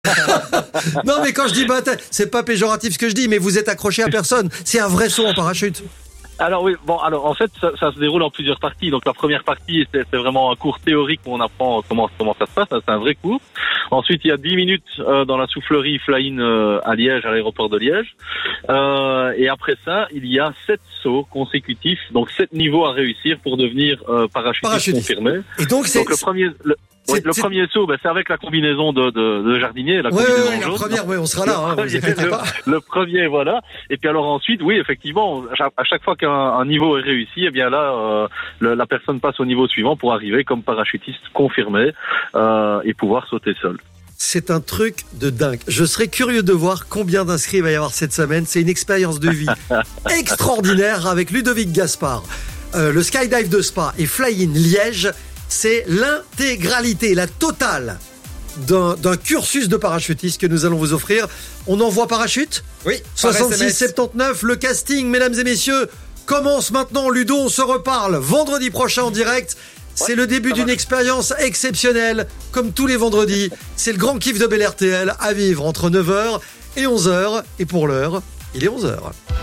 Non, mais quand je dis baptême, c'est pas péjoratif ce que je dis, mais vous êtes accroché à personne. C'est un vrai saut en parachute. Alors oui, bon, alors en fait, ça se déroule en plusieurs parties. Donc la première partie, c'est vraiment un cours théorique où on apprend comment ça se passe. C'est un vrai cours. Ensuite, il y a 10 minutes dans la soufflerie fly-in à Liège, à l'aéroport de Liège. Et après ça, il y a 7 sauts consécutifs, donc 7 niveaux à réussir pour devenir parachutiste confirmé. Et donc le premier saut, c'est avec la combinaison de jardinier, la combinaison jaune. La première, on sera là, vous inquiétez pas. Le premier, voilà. Et puis alors ensuite, oui, effectivement, à chaque fois qu'un niveau est réussi, eh bien là, la personne passe au niveau suivant pour arriver comme parachutiste confirmé et pouvoir sauter seul. C'est un truc de dingue. Je serais curieux de voir combien d'inscrits il va y avoir cette semaine. C'est une expérience de vie extraordinaire avec Ludovic Gaspard. Le Skydive de Spa et Fly-in Liège, c'est l'intégralité, la totale d'un cursus de parachutiste que nous allons vous offrir. On envoie parachute ? Oui. 66 79, le casting, mesdames et messieurs, commence maintenant. Ludo, on se reparle vendredi prochain en direct. C'est le début d'une expérience exceptionnelle, comme tous les vendredis. C'est le grand kiff de Bel RTL à vivre entre 9h et 11h. Et pour l'heure, il est 11h.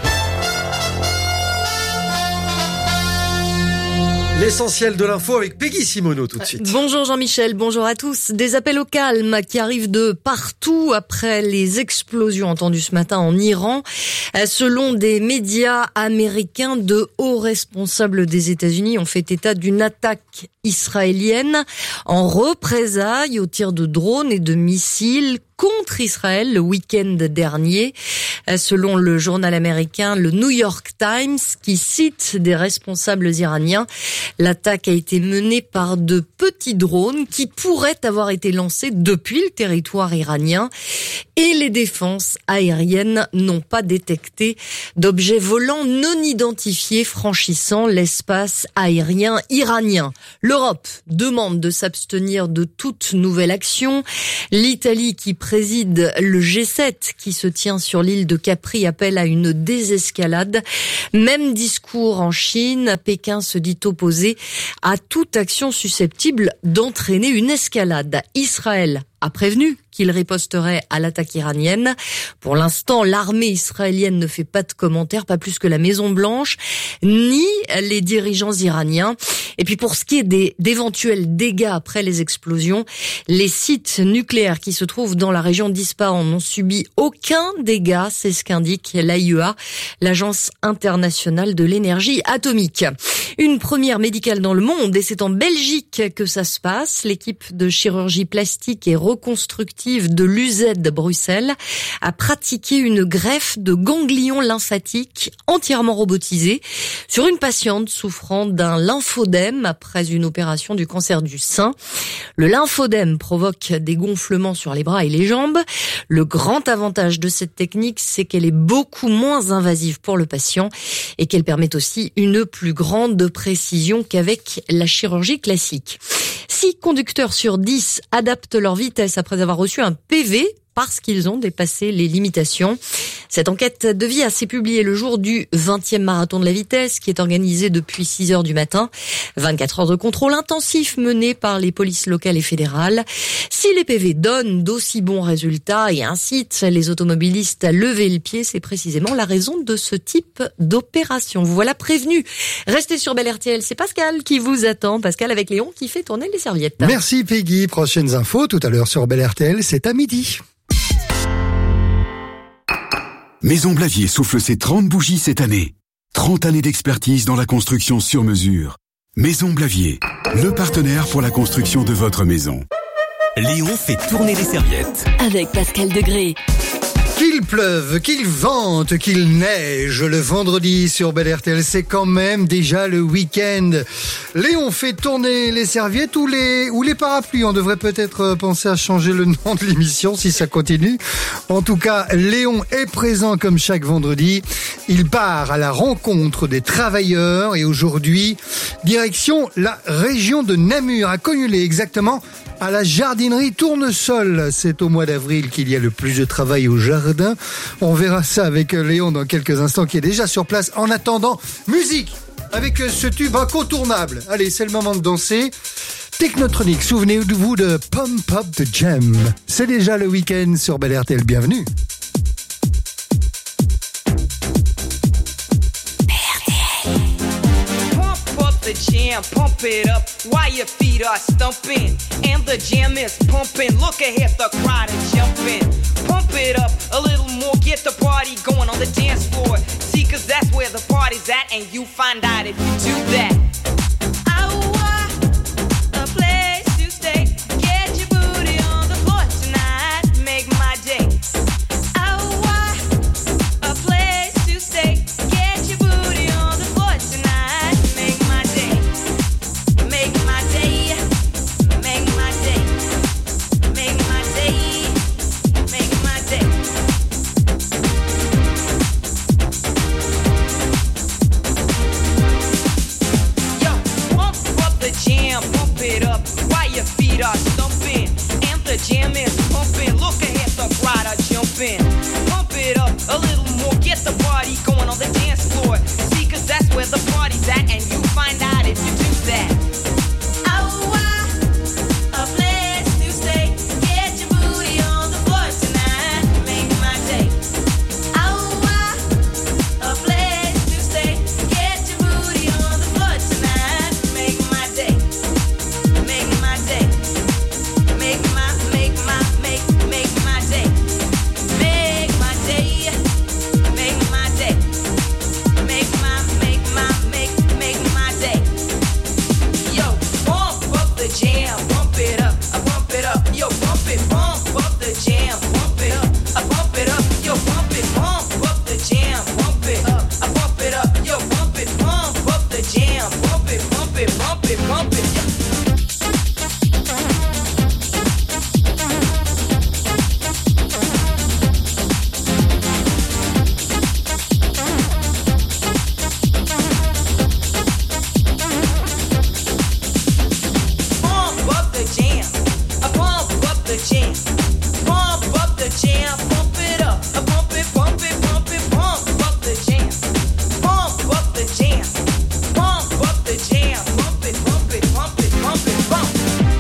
L'essentiel de l'info avec Peggy Simoneau tout de suite. Bonjour Jean-Michel, bonjour à tous. Des appels au calme qui arrivent de partout après les explosions entendues ce matin en Iran. Selon des médias américains, de hauts responsables des États-Unis ont fait état d'une attaque israélienne en représailles aux tirs de drones et de missiles contre Israël le week-end dernier. Selon le journal américain, le New York Times, qui cite des responsables iraniens, l'attaque a été menée par de petits drones qui pourraient avoir été lancés depuis le territoire iranien et les défenses aériennes n'ont pas détecté d'objets volants non identifiés franchissant l'espace aérien iranien. L'Europe demande de s'abstenir de toute nouvelle action. L'Italie, qui préside le G7 qui se tient sur l'île de Capri, appelle à une désescalade. Même discours en Chine. Pékin se dit opposé à toute action susceptible d'entraîner une escalade. Israël a prévenu qu'il riposterait à l'attaque iranienne. Pour l'instant, l'armée israélienne ne fait pas de commentaires, pas plus que la Maison-Blanche, ni les dirigeants iraniens. Et puis pour ce qui est d'éventuels dégâts après les explosions, les sites nucléaires qui se trouvent dans la région d'Ispahan n'ont subi aucun dégât, c'est ce qu'indique l'AIEA, l'Agence internationale de l'énergie atomique. Une première médicale dans le monde, et c'est en Belgique que ça se passe. L'équipe de chirurgie plastique et reconstructive de l'UZ Bruxelles a pratiqué une greffe de ganglions lymphatiques entièrement robotisée sur une patiente souffrant d'un lymphodème après une opération du cancer du sein. Le lymphodème provoque des gonflements sur les bras et les jambes. Le grand avantage de cette technique, c'est qu'elle est beaucoup moins invasive pour le patient et qu'elle permet aussi une plus grande précision qu'avec la chirurgie classique. 6 conducteurs sur 10 adaptent leur vitesse après avoir reçu un PV parce qu'ils ont dépassé les limitations. Cette enquête de vie s'est publiée le jour du 20e marathon de la vitesse qui est organisé depuis 6 heures du matin. 24 heures de contrôle intensif mené par les polices locales et fédérales. Si les PV donnent d'aussi bons résultats et incitent les automobilistes à lever le pied, c'est précisément la raison de ce type d'opération. Vous voilà prévenu. Restez sur Bel RTL, c'est Pascal qui vous attend. Pascal avec Léon qui fait tourner les serviettes. Merci Peggy. Prochaines infos tout à l'heure sur Bel RTL, c'est à midi. Maison Blavier souffle ses 30 bougies cette année. 30 années d'expertise dans la construction sur mesure. Maison Blavier, le partenaire pour la construction de votre maison. Léon fait tourner les serviettes. Avec Pascal Degré. Qu'il pleuve, qu'il vente, qu'il neige, le vendredi sur Bel RTL, c'est quand même déjà le week-end. Léon fait tourner les serviettes ou les parapluies. On devrait peut-être penser à changer le nom de l'émission si ça continue. En tout cas, Léon est présent comme chaque vendredi. Il part à la rencontre des travailleurs et aujourd'hui, direction la région de Namur, à Cognolet exactement, à la jardinerie Tournesol. C'est au mois d'avril qu'il y a le plus de travail au jardin. On verra ça avec Léon dans quelques instants qui est déjà sur place. En attendant, musique avec ce tube incontournable. Allez, c'est le moment de danser. Technotronic, souvenez-vous de Pump Up the Jam. C'est déjà le week-end sur Bel RTL, bienvenue. The jam, pump it up while your feet are stumping. And the jam is pumping. Look ahead, the crowd is jumping. Pump it up a little more, get the party going on the dance floor. See, cause that's where the party's at, and you find out if you do that. I want a place to stay. Get your booty on the floor tonight. Make my day. I want a place to stay. Get your booty on the floor tonight. Make my day. Make my day. Make my day. Make my day. Make my day. Yo, pump up the jam, pump it up while your feet are stumping. And the jam is pumping. Look ahead, the crowd are jumping. Pump it up a little more, get the party going on the dance floor. See, cause that's where the party's at, and you find out if you do that. I want a place to stay. Get your booty on the floor tonight. Make my day. I want a place to stay. Get your booty on the floor tonight. Make my day. Make my day. Make my day. Make my day. Make my day. Make my day. Make my day. Yo, pump up the jam, pump it up, I pump it up. Yo, pump up the jam, pump it up, I pump it up. Yo, pump up the jam, pump it up, I pump it up. Yo, pump up the jam, pump it, pump it, pump it, pump it. Pump up the jam, I pump up the jam. Pump up the jam, pump it up, I pump it, pump it, pump it, pump up the jam. Pump up the jam, pump up the jam, pump it, pump it, pump it, pump it, pump.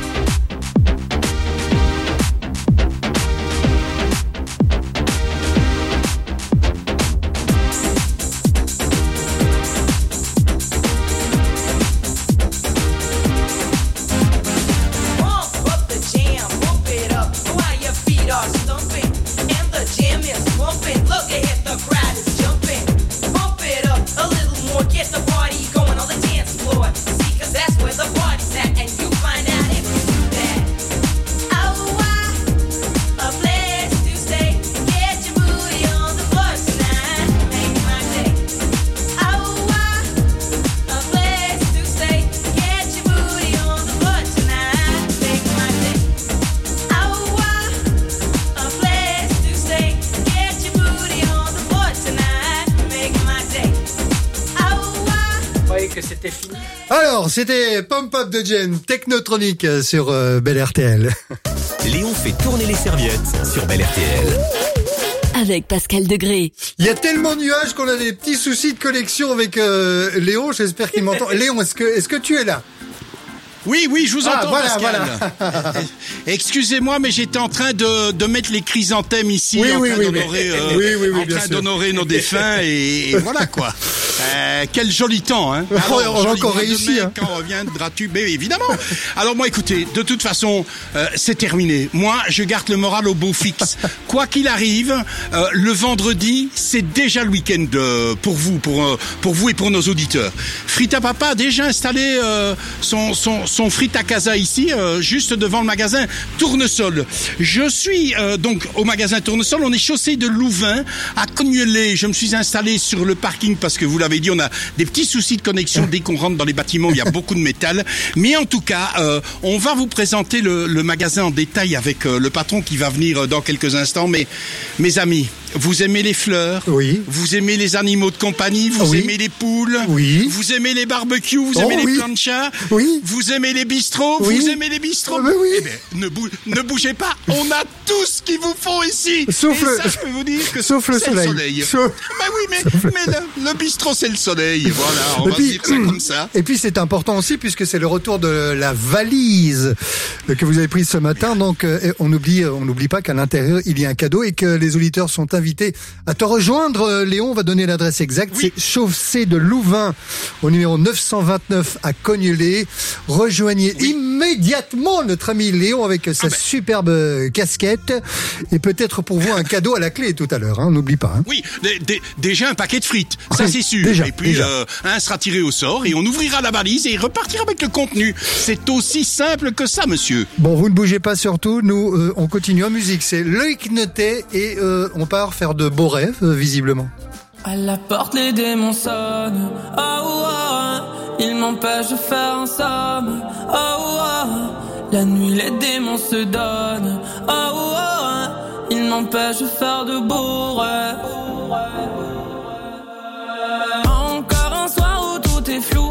Pump up the jam, pump it up while your feet are stumping. And the jam is pumping. Look ahead, the crowd is jumping. Pump it up a little more, get the party going on the dance floor. See, cause that's where the party's at, and you find out if you do that. I want a place to stay. Get your booty on the floor tonight. Make my day. I want a place to stay. Get your booty on the floor tonight. Make my day. I want a place to stay. Get your booty on the floor tonight. Make my day. I want. Vous croyez que c'était fini? Alors, c'était Pump Up the Jam, Technotronic sur Bel RTL. Léon fait tourner les serviettes sur Bel RTL. Avec Pascal Degré. Il y a tellement de nuages qu'on a des petits soucis de connexion avec Léon, j'espère qu'il m'entend. Léon, est-ce que tu es là? Oui, je vous entends, voilà, Pascal. voilà. Excusez-moi, mais j'étais en train de mettre les chrysanthèmes ici, Oui, en oui, train oui, d'honorer, oui, en bien train sûr. d'honorer nos défunts et voilà quoi. Quel joli temps, hein. On a joli encore mois de réussi, mai, hein. Quand reviendras-tu, mais évidemment. Alors moi, écoutez, de toute façon, c'est terminé. Moi, je garde le moral au beau fixe. Quoi qu'il arrive, le vendredi, c'est déjà le week-end pour vous et pour nos auditeurs. Frita Papa a déjà installé son Frita Casa ici, juste devant le magasin Tournesol. Je suis donc au magasin Tournesol. On est chaussée de Louvain à Cognelet. Je me suis installé sur le parking parce que vous l'avez dit, on a des petits soucis de connexion dès qu'on rentre dans les bâtiments. Il y a beaucoup de métal. Mais en tout cas, on va vous présenter le magasin en détail avec le patron qui va venir dans quelques instants. Mais mes amis, vous aimez les fleurs? Oui. Vous aimez les animaux de compagnie? Vous Oui. aimez les poules? Oui. Vous aimez les barbecues? Vous aimez les oui. planchas? Oui. Vous aimez les bistrots? Oui. Vous aimez les bistrots? Mais oui. Eh ben, ne bougez pas. On a tout ce qu'il vous faut ici. Sauf et le- ça, je peux vous dire que sauf le c'est soleil. Sauf- Bah oui, mais le bistrot, c'est le soleil. Voilà, on Et va puis- dire ça comme ça. Et puis c'est important aussi puisque c'est le retour de la valise que vous avez prise ce matin. Donc on n'oublie pas qu'à l'intérieur il y a un cadeau et que les auditeurs sont invités à te rejoindre. Léon va donner l'adresse exacte. Oui. C'est chaussée de Louvain au numéro 929 à Cognelay. Rejoignez immédiatement notre ami Léon avec sa superbe casquette et peut-être pour vous un cadeau à la clé tout à l'heure. Hein, on n'oublie pas. Hein. Oui, déjà un paquet de frites, ça Oui, c'est sûr. déjà, et puis déjà. un sera tiré au sort et on ouvrira la valise et il repartira avec le contenu. C'est aussi simple que ça, monsieur. Bon, vous ne bougez pas surtout. Nous, on continue en musique. C'est L'œil Knoté et on part faire de beaux rêves, visiblement. À la porte, les démons sonnent. Oh, oh, ils m'empêchent de faire un somme. Oh, oh, la nuit, les démons se donnent. Oh, oh, ils m'empêchent de faire de beaux rêves. Encore un soir où tout est flou.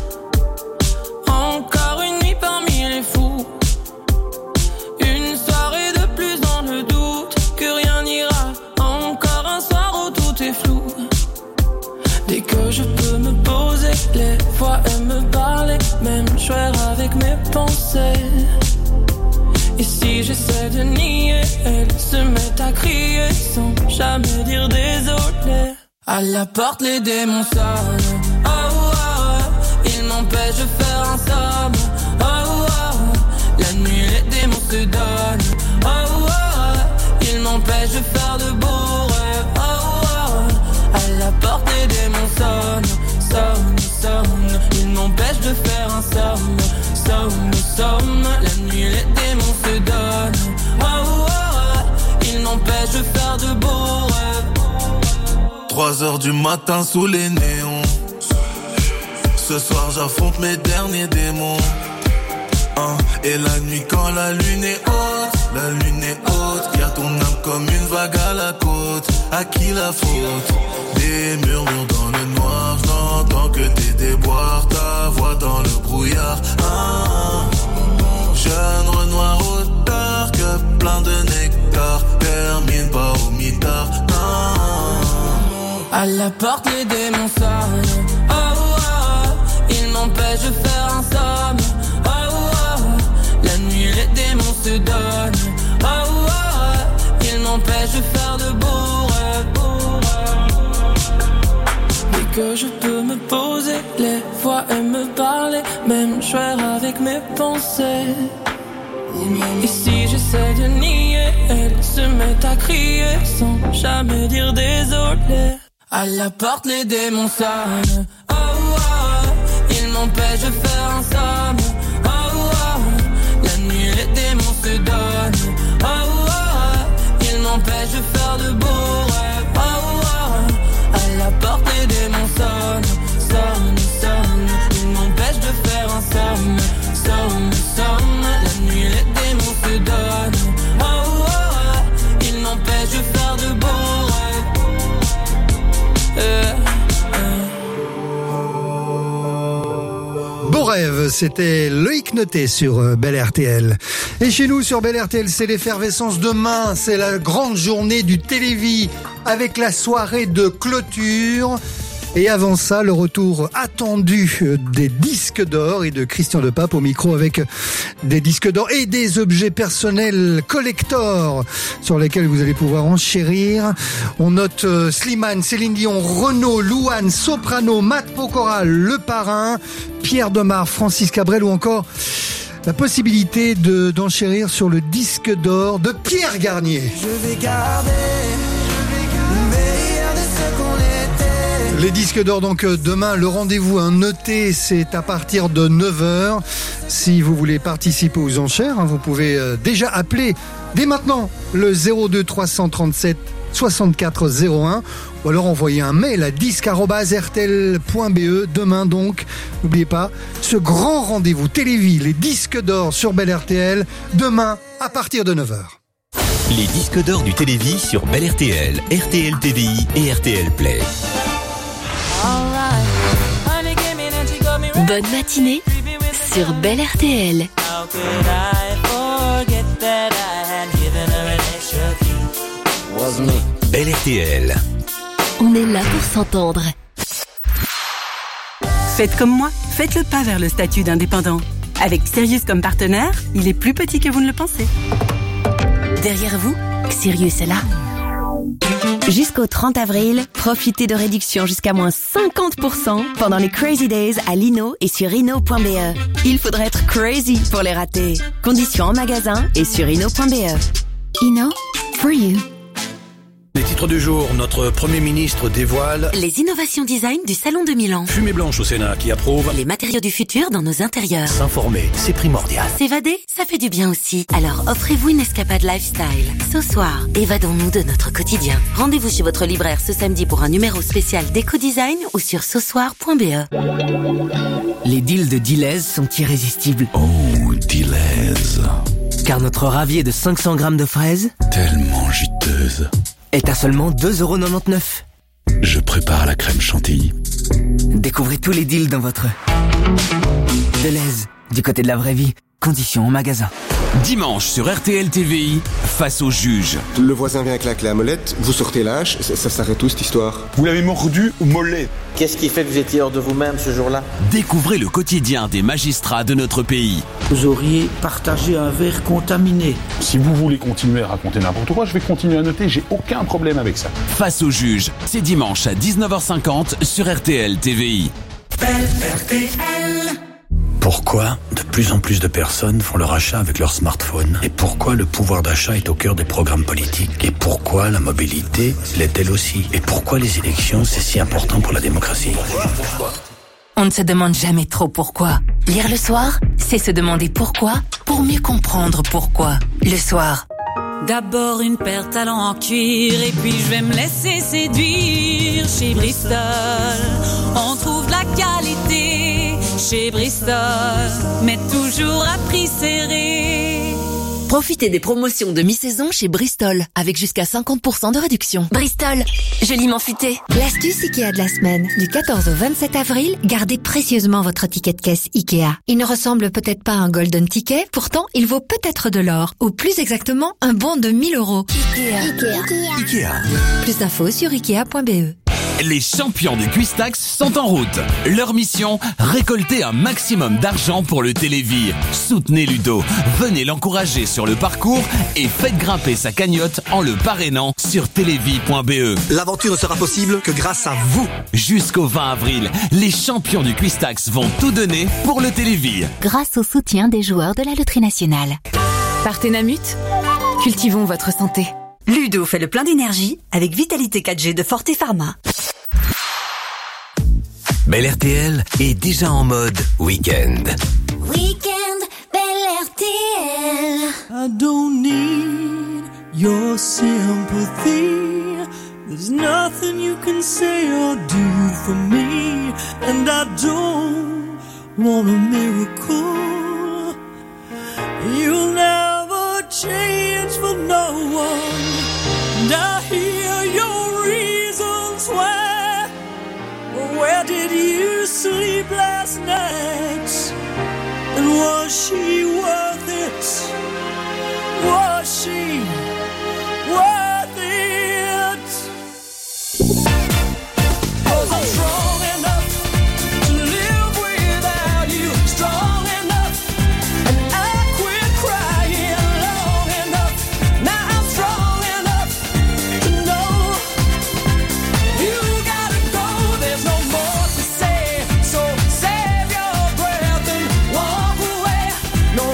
Encore une nuit parmi les fous. Une soirée de plus dans le doute que rien n'ira. Encore un soir où tout est flou. Dès que je peux me poser, les voix aiment me parler, même jouer avec mes pensées. Et si j'essaie de nier, elles se mettent à crier sans jamais dire désolé. À la porte, les démons sonnent. Oh, oh, oh, ils m'empêchent de faire un somme. Oh, oh, oh, la nuit, les démons se donnent. Oh, oh, oh, ils m'empêchent de faire de beaux rêves. Oh, oh, oh, à la porte, les démons sonnent. Sonnent, sonnent, ils m'empêchent de faire un somme. Somme, somme, la nuit, les démons se donnent. Oh, oh, oh, ils m'empêchent de faire de beaux rêves. 3h du matin sous les néons. Ce soir j'affronte mes derniers démons. Et la nuit quand la lune est haute, y'a ton âme comme une vague à la côte. À qui la faute? Des murmures dans le noir, j'entends que tes déboires, ta voix dans le brouillard. Jeune Renoir auteur que plein de nectar, termine pas au mitard. À la porte, les démons sonnent. Oh, oh, oh, ils m'empêchent de faire un somme. Oh, oh, oh, la nuit, les démons se donnent. Oh, oh, oh, ils m'empêchent de faire de beaux rêves. Dès que je peux me poser, les voix aiment me parler, même jouer avec mes pensées. Et si j'essaie de nier, elles se mettent à crier sans jamais dire désolé. À la porte, les démons sonnent. Oh, oh, oh, ils m'empêchent de faire un somme. Oh, oh, oh, la nuit, les démons se donnent. Oh, oh, oh, ils m'empêchent de faire de beaux rêves. Oh, oh, oh, à la porte, les démons sonnent. Sonnent, sonnent, ils m'empêchent de faire un somme. Somme, somme, la nuit, les démons se donnent. Oh, oh, oh, ils m'empêchent de faire de beaux rêves. Beau rêve, c'était Loïc Noté sur Bel RTL. Et chez nous sur Bel RTL, c'est l'effervescence. Demain, c'est la grande journée du Télévis avec la soirée de clôture. Et avant ça, le retour attendu des disques d'or et de Christian Depape au micro avec des disques d'or et des objets personnels collector sur lesquels vous allez pouvoir enchérir. On note Slimane, Céline Dion, Renaud, Louane, Soprano, Matt Pokora, Le Parrain, Pierre Demar, Francis Cabrel ou encore la possibilité d'enchérir sur le disque d'or de Pierre Garnier. Je vais garder le meilleur de ce qu'on était. Les disques d'or, donc demain, le rendez-vous noté, c'est à partir de 9h. Si vous voulez participer aux enchères, vous pouvez déjà appeler dès maintenant le 02 337 64 01 ou alors envoyer un mail à disque@rtl.be. Demain donc, n'oubliez pas, ce grand rendez-vous Télévis, les disques d'or sur Bel RTL, demain à partir de 9h. Les disques d'or du Télévis sur Bel RTL, RTL TVI et RTL Play. Bonne matinée sur Bel RTL. How could I forget that I had given her an extra key? Was me. Bel RTL. On est là pour s'entendre. Faites comme moi, faites le pas vers le statut d'indépendant. Avec Sirius comme partenaire, il est plus petit que vous ne le pensez. Derrière vous, Sirius est là. Jusqu'au 30 avril, profitez de réductions jusqu'à moins 50% pendant les Crazy Days à Lino et sur Inno.be. Il faudrait être crazy pour les rater. Conditions en magasin et sur Inno.be. Inno, for you. Les titres du jour, notre Premier ministre dévoile Les innovations design du Salon de Milan. Fumée blanche au Sénat qui approuve Les matériaux du futur dans nos intérieurs. S'informer, c'est primordial. S'évader, ça fait du bien aussi. Alors offrez-vous une escapade lifestyle. Ce soir, évadons-nous de notre quotidien. Rendez-vous chez votre libraire ce samedi pour un numéro spécial d'éco-design ou sur cesoir.be. Les deals de Deleuze sont irrésistibles. Oh, Deleuze. Car notre ravier de 500 grammes de fraises, Tellement juteuse. est à seulement 2,99 €. Je prépare la crème chantilly. Découvrez tous les deals dans votre Deleuze, du côté de la vraie vie. Conditions en magasin. Dimanche sur RTL TVI, face au juge. Le voisin vient claquer la molette, vous sortez l'âge, ça s'arrête où cette histoire? Vous l'avez mordu ou mollet? Qu'est-ce qui fait que vous étiez hors de vous-même ce jour-là? Découvrez le quotidien des magistrats de notre pays. Vous auriez partagé un verre contaminé. Si vous voulez continuer à raconter n'importe quoi, je vais continuer à noter, j'ai aucun problème avec ça. Face au juge, c'est dimanche à 19h50 sur RTL TVI. RTL. Pourquoi de plus en plus de personnes font leur achat avec leur smartphone? Et pourquoi le pouvoir d'achat est au cœur des programmes politiques? Et pourquoi la mobilité l'est-elle aussi? Et pourquoi les élections, c'est si important pour la démocratie? On ne se demande jamais trop pourquoi. Lire le soir, c'est se demander pourquoi pour mieux comprendre pourquoi. Le soir. D'abord une paire de talons en cuir et puis je vais me laisser séduire chez Bristol. On trouve de la qualité chez Bristol, mais toujours à prix serré. Profitez des promotions de mi-saison chez Bristol, avec jusqu'à 50% de réduction. Bristol, joliment futé. L'astuce Ikea de la semaine. Du 14 au 27 avril, gardez précieusement votre ticket de caisse Ikea. Il ne ressemble peut-être pas à un golden ticket, pourtant il vaut peut-être de l'or. Ou plus exactement, un bon de 1 000 €. Ikea. Plus d'infos sur Ikea.be. Les champions du Quistax sont en route. Leur mission, récolter un maximum d'argent pour le Télévis. Soutenez Ludo, venez l'encourager sur le parcours et faites grimper sa cagnotte en le parrainant sur télévis.be. L'aventure ne sera possible que grâce à vous. Jusqu'au 20 avril, les champions du Quistax vont tout donner pour le Télévis. Grâce au soutien des joueurs de la Loterie Nationale. Partenamut, cultivons votre santé. Ludo fait le plein d'énergie avec Vitalité 4G de Forte Pharma. Bel RTL est déjà en mode week-end. Weekend, Bel RTL. I don't need your sympathy. There's nothing you can say or do for me. And I don't want a miracle. You'll never change for no one. And I hear your reasons why. Where did you sleep last night? And was she worth it? Was she worth it? 'Cause I'm strong enough to live without you. Strong enough, and I quit crying long enough. Now I'm strong enough to know you gotta go. There's no more to say, so save your breath and walk away. No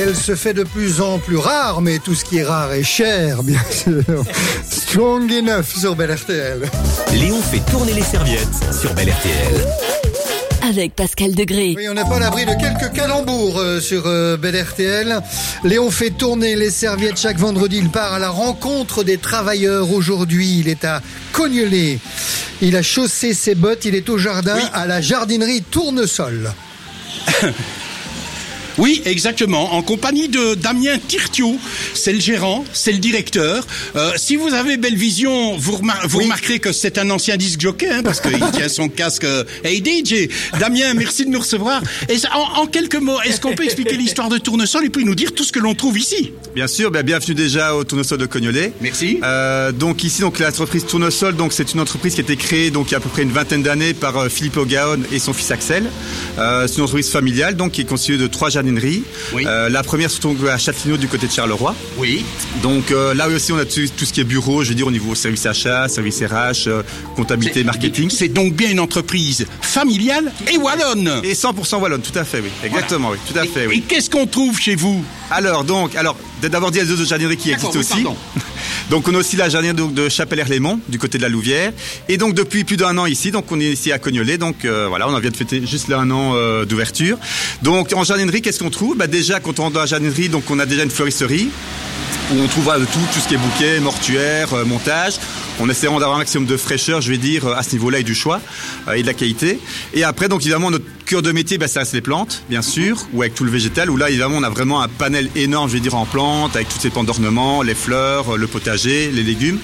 RTL se fait de plus en plus rare, mais tout ce qui est rare est cher, bien sûr. Strong Enough sur Bel RTL. Léon fait tourner les serviettes sur Bel RTL. Avec Pascal Degré. Oui, on n'est pas à l'abri de quelques calembours sur Bel RTL. Léon fait tourner les serviettes chaque vendredi. Il part à la rencontre des travailleurs. Aujourd'hui, il est à Cognelet. Il a chaussé ses bottes. Il est au jardin, à la jardinerie Tournesol. Oui, exactement, en compagnie de Damien Tirtiot, c'est le gérant, c'est le directeur. Si vous avez belle vision, vous remarquerez que c'est un ancien disc jockey, hein, parce qu'il tient son casque. Hey DJ, Damien, merci de nous recevoir. Et en quelques mots, est-ce qu'on peut expliquer l'histoire de Tournesol et puis nous dire tout ce que l'on trouve ici? Bien sûr, bienvenue déjà au Tournesol de Cognelet. Merci. Donc ici, l'entreprise Tournesol, donc c'est une entreprise qui a été créée donc il y a à peu près une vingtaine d'années par Philippe Ogaon et son fils Axel. C'est une entreprise familiale donc qui est constituée de 3 jardineries. Oui. La première se trouve à Châtellerault du côté de Charleroi. Oui. Donc là aussi on a tout ce qui est bureau, je veux dire au niveau service achat, service RH, comptabilité, marketing. C'est donc bien une entreprise familiale et wallonne. Et 100% wallonne, tout à fait, oui. Exactement, voilà. Oui, tout à fait, oui. Et qu'est-ce qu'on trouve chez vous? Alors d'abord dire les autres jardineries qui existent aussi. Pardon. Donc on a aussi la jardinerie de Chapelle-Herlémont du côté de la Louvière. Et donc depuis plus d'1 an ici, donc on est ici à Cognelet. Donc voilà, on vient de fêter juste là 1 an d'ouverture. Donc en jardinerie, qu'est-ce qu'on trouve? Déjà quand on rentre dans la jardinerie, donc on a déjà une fleurisserie où on trouvera de tout ce qui est bouquet, mortuaire, montage. On essaiera d'avoir un maximum de fraîcheur, je vais dire, à ce niveau-là et du choix et de la qualité. Et après, donc évidemment, notre cœur de métier, ça reste les plantes, bien sûr, ou avec tout le végétal, où là, évidemment, on a vraiment un panel énorme, je vais dire, en plantes, avec toutes ces plantes d'ornement, les fleurs, le potager, les légumes.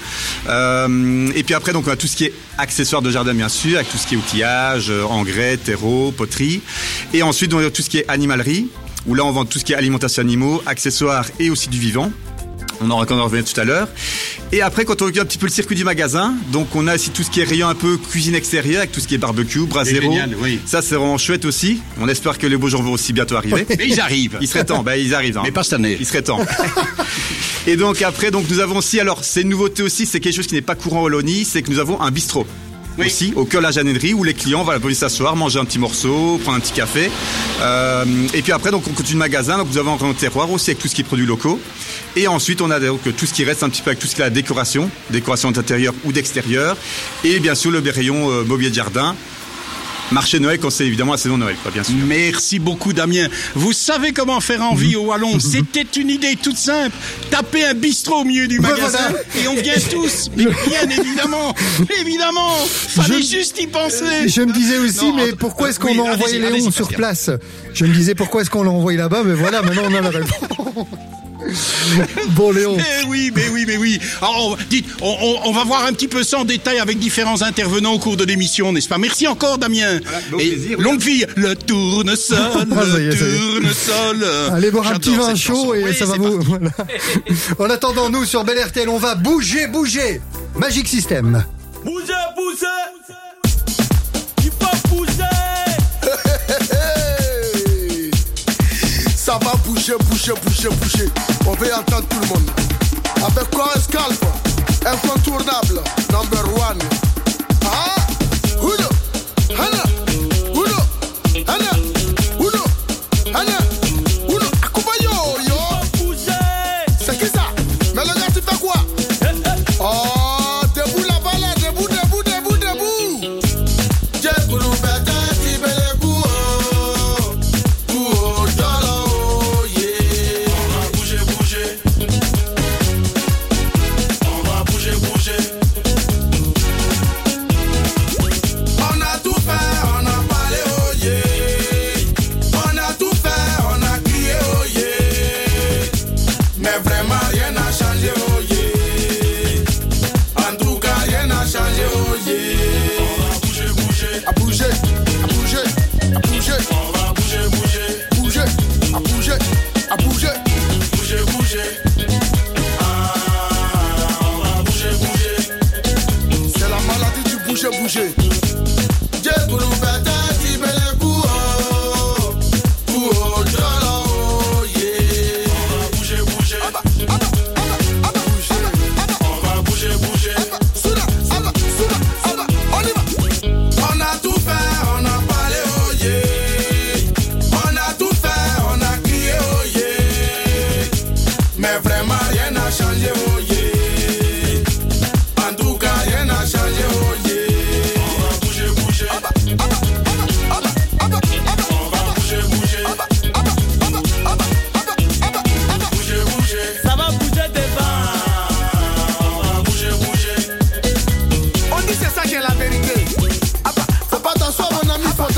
Et puis après, donc, on a tout ce qui est accessoires de jardin, bien sûr, avec tout ce qui est outillage, engrais, terreau, poterie. Et ensuite, on a tout ce qui est animalerie, où là, on vend tout ce qui est alimentation animaux, accessoires et aussi du vivant. On en revient tout à l'heure. Et après, quand on regarde un petit peu le circuit du magasin, donc on a aussi tout ce qui est rayon un peu cuisine extérieure, avec tout ce qui est barbecue, brasero. Génial, oui. Ça, c'est vraiment chouette aussi. On espère que les beaux jours vont aussi bientôt arriver. Mais ils arrivent. Il serait temps, ils arrivent. Hein. Mais pas cette année. Il serait temps. Et donc après, nous avons aussi, alors c'est une nouveauté aussi, c'est quelque chose qui n'est pas courant en Wallonie, c'est que nous avons un bistrot. Oui. Aussi, au cœur de la jardinerie, où les clients vont venir s'asseoir, manger un petit morceau, prendre un petit café. Et puis après, donc, on continue le magasin. Donc, nous avons un terroir aussi avec tout ce qui est produits locaux. Et ensuite, on a donc tout ce qui reste un petit peu avec tout ce qui est la décoration d'intérieur ou d'extérieur. Et bien sûr, le rayon mobilier de jardin. Marché Noël, quand c'est évidemment la saison Noël, bien sûr. Merci beaucoup, Damien. Vous savez comment faire envie au Wallon. C'était une idée toute simple. Tapez un bistrot au milieu du magasin et on vient tous. Mais bien évidemment. Fallait juste y penser. Je me disais aussi, mais pourquoi est-ce qu'on a envoyé Léon sur place? Je me disais, pourquoi est-ce qu'on l'a envoyé là-bas? Mais voilà, maintenant on a la réponse. Bon Léon. Mais oui. Alors, dites, on va voir un petit peu ça en détail avec différents intervenants au cours de l'émission, n'est-ce pas? Merci encore, Damien. Voilà, et longue vie, le tournesol, tournesol. Allez boire un petit vin chaud et ça va vous. Voilà. En attendant, nous sur Bel RTL, on va bouger. Magic System. Bouger. Il faut bouger. Ça va bouger. On veut entendre tout le monde. Avec quoi Scalp, incontournable, number 1. Ah, Uno, Hana, Uno, Hana, Uno, Hana, Uno, Akubayo, yo. C'est qui ça? Mais le gars, tu fais quoi? Oh, debout là-bas, là, debout. On a tout fait.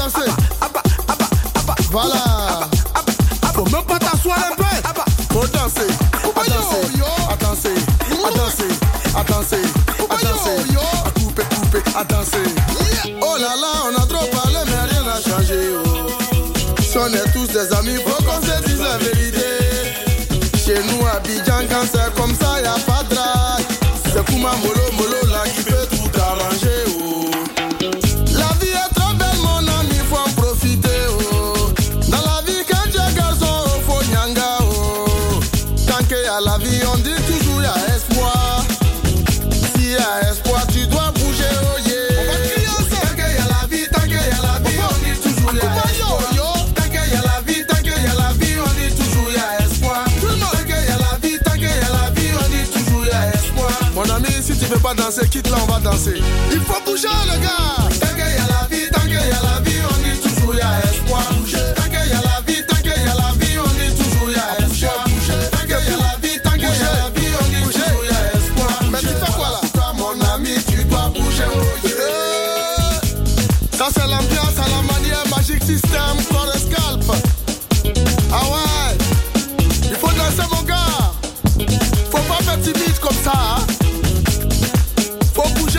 danser. Voilà. Faut même pas t'asseoir un peu. Faut danser. À danser. À danser. À danser. À danser. À couper. À danser. Oh là là, on a trop parlé, mais rien n'a changé. Si on est tous des amis, faut qu'on se dise la vérité. Chez nous à Abidjan, quand c'est comme ça, y'a pas de drague. C'est Kouma Molo là qui peut tout arranger. La vie est trop belle, mon ami, faut en profiter. Dans la vie, quand tu es garçon, faut nyanga. Tant qu'il y a la vie, on dit toujours y'a espoir. S'il y a espoir, tu dois bouger. On va crier ensemble. Tant qu'il y a la vie, on dit toujours y'a espoir. Tant qu'il y a la vie, on dit toujours y'a espoir. Tant qu'il y a la vie, on dit toujours y'a espoir. Mon ami, si tu veux pas danser, quitte là, on va danser. Il faut bouger, le gars. Tant qu'il y a la vie, on dit toujours y'a espoir. Tant qu'il y a la vie, on dit toujours y'a espoir. Tant qu'il y a la vie, on dit toujours y'a espoir. Mais tu fais quoi là? Toi, mon ami, tu dois bouger. Ça, c'est l'ambiance à la manière Magic System, corps et scalp. Ah ouais, il faut danser, mon gars. Faut pas faire timide comme ça. Hein? Faut bouger.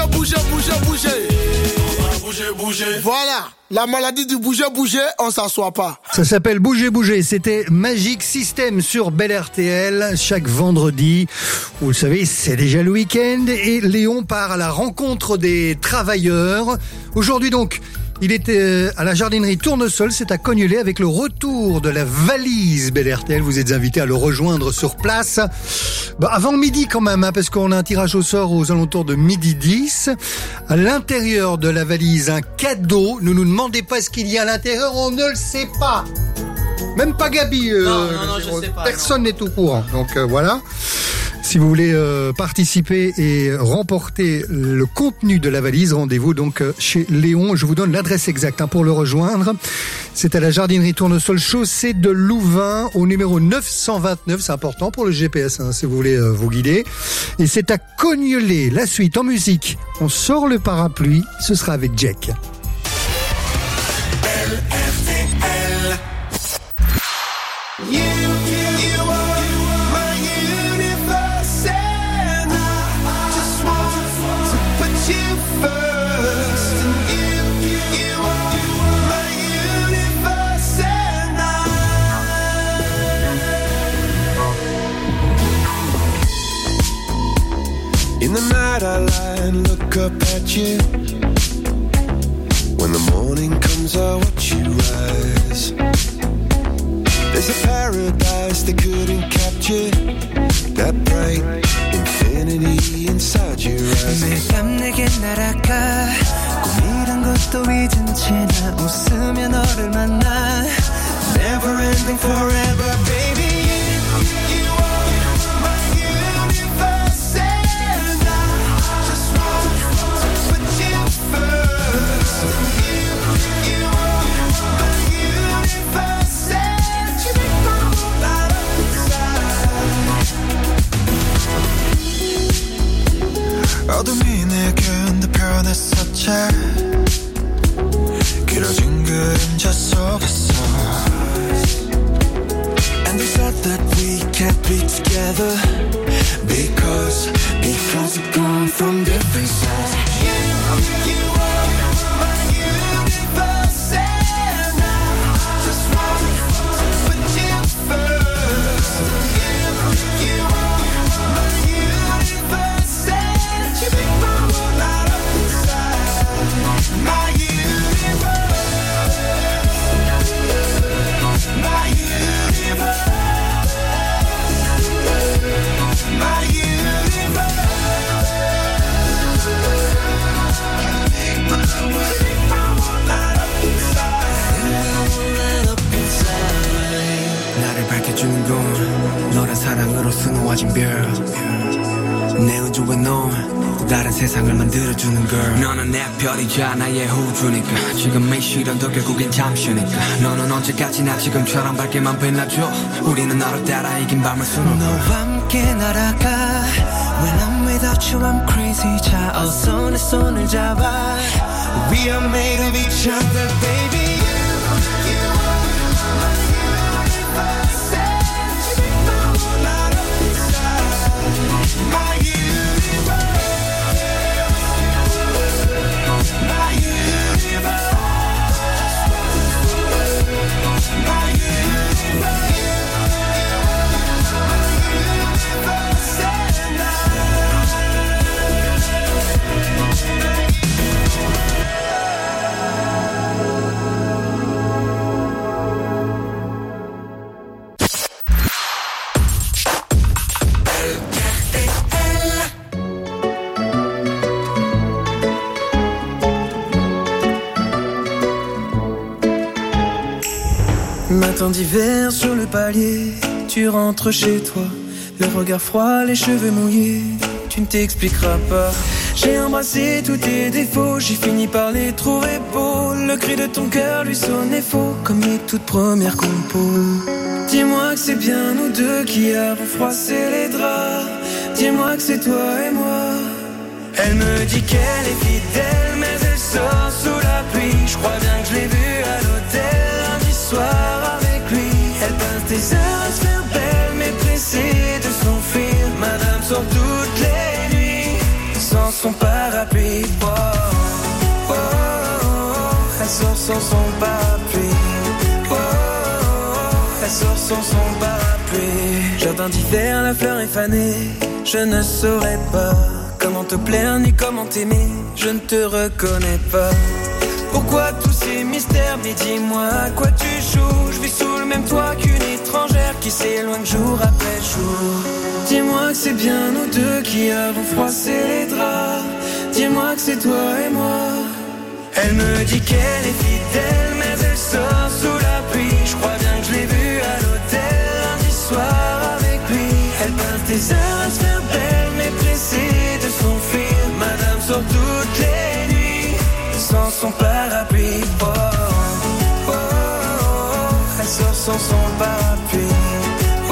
Voilà, la maladie du bouger, on s'assoit pas. Ça s'appelle Bouger. C'était Magic System sur Bel RTL chaque vendredi. Vous le savez, c'est déjà le week-end et Léon part à la rencontre des travailleurs. Aujourd'hui donc, il était à la jardinerie Tournesol, c'est à Cognelet avec le retour de la valise Bel RTL. Vous êtes invités à le rejoindre sur place. Avant midi quand même, parce qu'on a un tirage au sort aux alentours de 12h10. À l'intérieur de la valise, un cadeau. Ne nous demandez pas ce qu'il y a à l'intérieur, on ne le sait pas. Même pas Gabi. Non, je sais pas. Personne n'est au courant. Donc voilà. Si vous voulez participer et remporter le contenu de la valise, rendez-vous donc chez Léon. Je vous donne l'adresse exacte pour le rejoindre. C'est à la jardinerie Tournesol, chaussée de Louvain, au numéro 929. C'est important pour le GPS, si vous voulez vous guider. Et c'est à Cognelet. La suite en musique. On sort le parapluie. Ce sera avec Jack. In the night I lie and look up at you. When the morning comes I watch you rise. There's a paradise they couldn't capture. That bright infinity inside your eyes. 매일 밤 내게 날아가 꿈이란 것도 잊은 채 나 웃으며 너를 만나. Never ending forever baby. 어둠이 내겐 더 변했었지 길어진 그림자 속에서 And they said that we can't be together Because we've gone from different sides You are my universe And I just want to put you first You are my universe And you make my world light up inside My universe My universe My universe 나를 밝혀주는 건 너란 사랑으로 수놓아진 별 내 우주에 넌 또 다른 세상을 만들어주는 girl 너는 내 별이자 나의 호주니까 지금의 시련도 결국엔 잠시니까 너는 언제까지나 지금처럼 밝게만 빛나줘 우리는 너를 따라 이긴 밤을 수놓아 너와 함께 날아가 When I'm without you I'm crazy 자 어서 내 손을 잡아 We are made of each other baby Matin d'hiver sur le palier, tu rentres chez toi, le regard froid, les cheveux mouillés, tu ne t'expliqueras pas. J'ai embrassé tous tes défauts, j'ai fini par les trouver beaux. Le cri de ton cœur lui sonnait faux, comme les toutes premières compos. Dis-moi que c'est bien nous deux qui avons froissé les draps. Dis-moi que c'est toi et moi. Elle me dit qu'elle est fidèle, mais elle sort sous la pluie. Je crois bien que je l'ai vue à l'hôtel lundi soir avec lui. Elle passe des heures à se faire belle, mais pressée de s'enfuir. Madame sort toutes les nuits sans son parapluie. Oh, oh, oh, oh. Elle sort sans son parapluie. Oh, oh, oh. Elle sort sans son parapluie. Jardin d'hiver, la fleur est fanée. Je ne saurais pas comment te plaire ni comment t'aimer. Je ne te reconnais pas. Pourquoi tous ces mystères? Mais dis-moi à quoi tu joues. Je vis sous le même toit qu'une étrangère qui s'éloigne jour après jour. Dis-moi que c'est bien nous deux qui avons froissé les draps. Dis-moi que c'est toi et moi. Elle me dit qu'elle est fidèle, mais elle sort sous la pluie. Je crois bien que je l'ai vue à l'hôtel lundi soir avec lui. Elle passe des heures à se faire belle, mais pressée de s'enfuir. Madame sort toutes les nuits sans son parapluie. Oh, oh, oh, oh. Elle sort sans son parapluie. Oh, oh,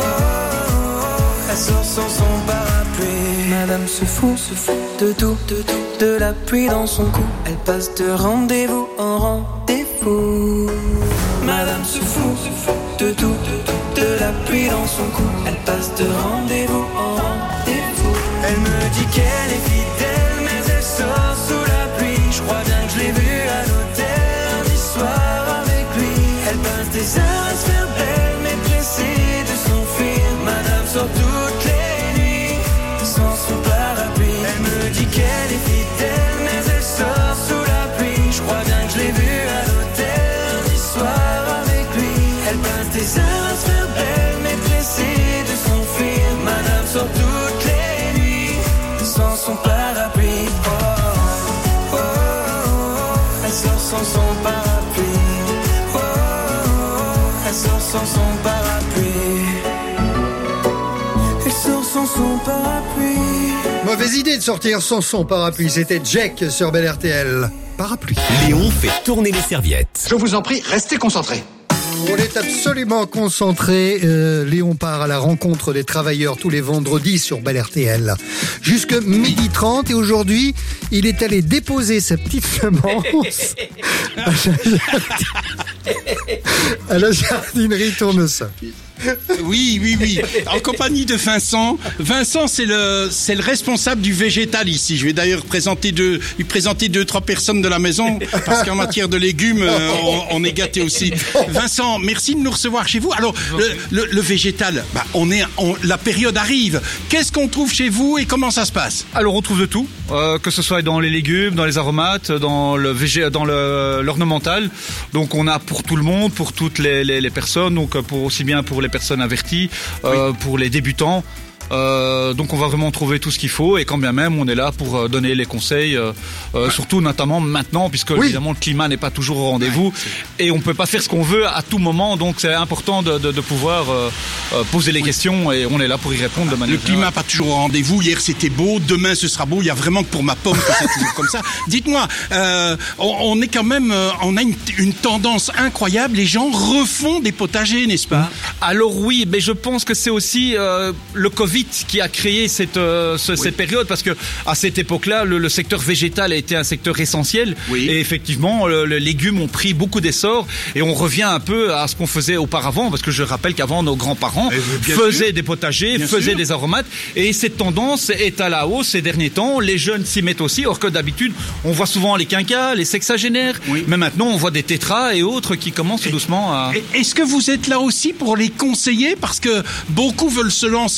oh. Elle sort sans son parapluie. Madame se fout de tout, de la pluie dans son cou. Elle passe de rendez-vous en rendez-vous. Madame se fout de tout, de la pluie dans son cou. Elle passe de rendez-vous en rendez-vous. Elle me dit qu'elle est fidèle, mais elle sort sous la pluie. Je crois bien que je l'ai vue à l'hôtel lundi soir avec lui. Elle passe des heures à se faire belle, mais pressée de s'enfuir. Madame sort toutes les nuits sans son parapluie. Elle me dit qu'elle est fidèle, mais elle sort sous la pluie. Je crois bien que je l'ai vue à l'hôtel lundi soir avec lui. Elle passe des heures à se faire belle, mais pressée de s'enfuir. Madame sort toutes les nuits sans son parapluie. Oh, oh, oh, oh. Elle sort sans son parapluie. Oh, oh, oh. Elle sort sans son parapluie. Elle sort sans son parapluie. Mauvaise idée de sortir sans son parapluie. C'était Jack sur Bel RTL. Parapluie. Léon fait tourner les serviettes. Je vous en prie, restez concentrés. On est absolument concentré. Léon part à la rencontre des travailleurs tous les vendredis sur Bel RTL. Jusque 12h30. Et aujourd'hui, il est allé déposer sa petite semence à la jardinerie Tournesol. Oui. En compagnie de Vincent. Vincent, c'est le responsable du végétal ici. Je vais d'ailleurs lui présenter 2-3 personnes de la maison, parce qu'en matière de légumes, on est gâtés aussi. Vincent, merci de nous recevoir chez vous. Alors, le végétal, la période arrive. Qu'est-ce qu'on trouve chez vous et comment ça se passe? Alors, on trouve de tout, que ce soit dans les légumes, dans les aromates, dans l'ornemental. Donc, on a pour tout le monde, pour toutes les personnes, donc aussi bien pour les personnes averties, pour les débutants. Donc on va vraiment trouver tout ce qu'il faut, et quand bien même on est là pour donner les conseils, surtout notamment maintenant, puisque évidemment le climat n'est pas toujours au rendez-vous, et on peut pas faire ce qu'on veut à tout moment, donc c'est important de pouvoir poser les questions, et on est là pour y répondre de manière. Le climat pas toujours au rendez-vous. Hier c'était beau, demain ce sera beau. Il y a vraiment que pour ma pomme que c'est toujours comme ça. Dites-moi, on est quand même, on a une tendance incroyable. Les gens refont des potagers, n'est-ce pas? Alors oui, mais je pense que c'est aussi le Covid qui a créé cette période, parce que à cette époque-là, le secteur végétal a été un secteur essentiel, et effectivement, les légumes ont pris beaucoup d'essor, et on revient un peu à ce qu'on faisait auparavant, parce que je rappelle qu'avant, nos grands-parents faisaient des potagers, faisaient des aromates, et cette tendance est à la hausse ces derniers temps. Les jeunes s'y mettent aussi, or que d'habitude, on voit souvent les quinquas, les sexagénaires, mais maintenant, on voit des tétras et autres qui commencent doucement à... Est-ce que vous êtes là aussi pour les conseiller, parce que beaucoup veulent se lancer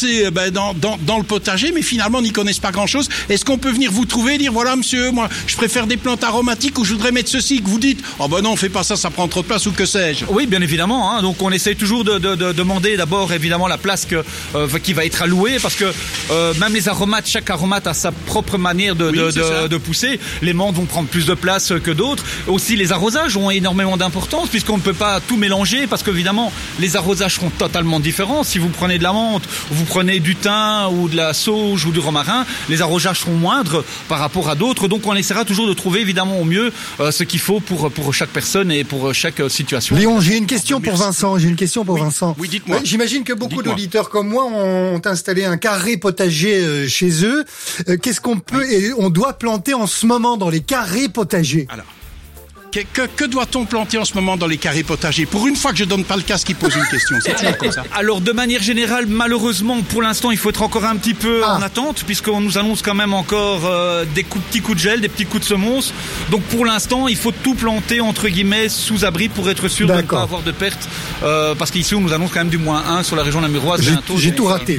dans le potager, mais finalement n'y connaissent pas grand-chose. Est-ce qu'on peut venir vous trouver et dire, voilà monsieur, moi je préfère des plantes aromatiques ou je voudrais mettre ceci, que vous dites, oh ben non, on fait pas ça, ça prend trop de place ou que sais-je. Oui, bien évidemment, hein. Donc on essaye toujours de demander d'abord évidemment la place qui va être allouée, parce que même les aromates, chaque aromate a sa propre manière de pousser. Les menthes vont prendre plus de place que d'autres. Aussi les arrosages ont énormément d'importance, puisqu'on ne peut pas tout mélanger, parce qu'évidemment les arrosages seront totalement différents. Si vous prenez de la menthe, vous prenez du thym ou de la sauge ou du romarin, les arrosages seront moindres par rapport à d'autres. Donc on essaiera toujours de trouver évidemment au mieux ce qu'il faut pour chaque personne et pour chaque situation. Léon, j'ai une question pour Vincent. Oui, dites-moi. J'imagine que beaucoup d'auditeurs comme moi ont installé un carré potager chez eux. Qu'est-ce qu'on peut et on doit planter en ce moment dans les carrés potagers? Alors, que doit-on planter en ce moment dans les carrés potagers? Pour une fois que je donne pas le casque qui pose une question, c'est toujours comme ça. Alors de manière générale, malheureusement, pour l'instant, il faut être encore un petit peu en attente, puisqu'on nous annonce quand même encore des petits coups de gel, des petits coups de semonce. Donc pour l'instant, il faut tout planter entre guillemets sous abri pour être sûr de ne pas avoir de perte, parce qu'ici on nous annonce quand même du -1 sur la région namuroise. J'ai tout raté.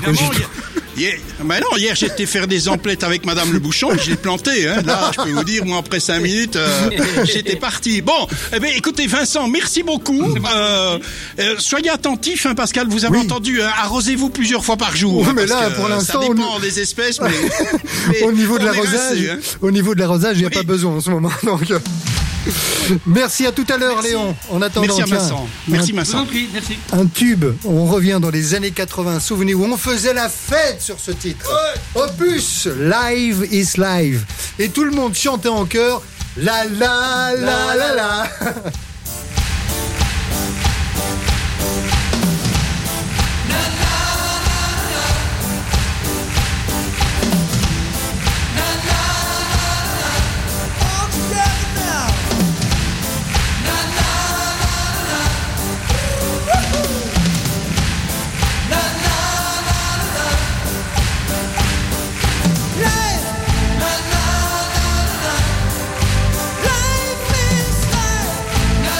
Hier j'étais faire des emplettes avec Madame le Bouchon et je l'ai planté. Hein. Là, je peux vous dire, moi après 5 minutes, j'étais parti. Bon, écoutez Vincent, merci beaucoup. Soyez attentifs, hein, Pascal, vous avez entendu, arrosez-vous plusieurs fois par jour. Oui, mais là, pour l'instant, ça dépend des espèces, mais au niveau de l'arrosage, il n'y a pas besoin en ce moment. Donc, merci, à tout à l'heure, Léon. En attendant, merci à Vincent. Merci Vincent. Merci. Un tube, on revient dans les années 80, souvenez-vous, on faisait la fête sur ce titre. Opus, Live is Live. Et tout le monde chantait en chœur, la la la la la. Life is life.